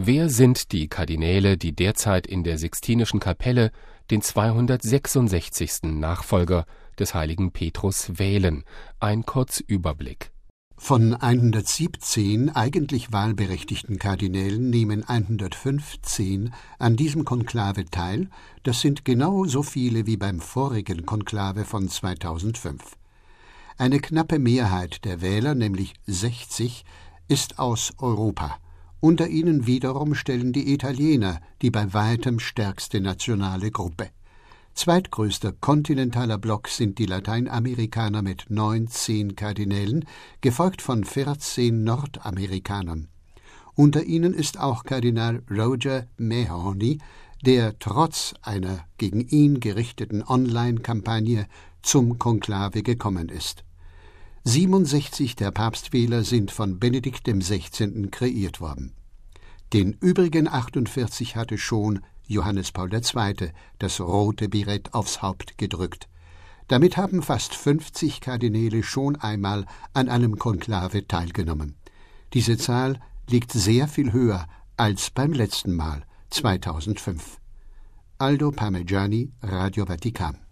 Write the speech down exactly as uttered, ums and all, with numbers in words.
Wer sind die Kardinäle, die derzeit in der Sixtinischen Kapelle den zweihundertsechsundsechzigsten Nachfolger des heiligen Petrus wählen? Ein Kurzüberblick. Von hundertsiebzehn eigentlich wahlberechtigten Kardinälen nehmen hundertfünfzehn an diesem Konklave teil. Das sind genau so viele wie beim vorigen Konklave von zweitausendfünf. Eine knappe Mehrheit der Wähler, nämlich sechzig, ist aus Europa. Unter ihnen wiederum stellen die Italiener die bei weitem stärkste nationale Gruppe. Zweitgrößter kontinentaler Block sind die Lateinamerikaner mit neunzehn Kardinälen, gefolgt von vierzehn Nordamerikanern. Unter ihnen ist auch Kardinal Roger Mahony, der trotz einer gegen ihn gerichteten Online-Kampagne zum Konklave gekommen ist. siebenundsechzig der Papstwähler sind von Benedikt dem Sechzehnten kreiert worden. Den übrigen achtundvierzig hatte schon Johannes Paul der Zweite das rote Birett aufs Haupt gedrückt. Damit haben fast fünfzig Kardinäle schon einmal an einem Konklave teilgenommen. Diese Zahl liegt sehr viel höher als beim letzten Mal, zweitausendfünf. Aldo Parmegiani, Radio Vatikan.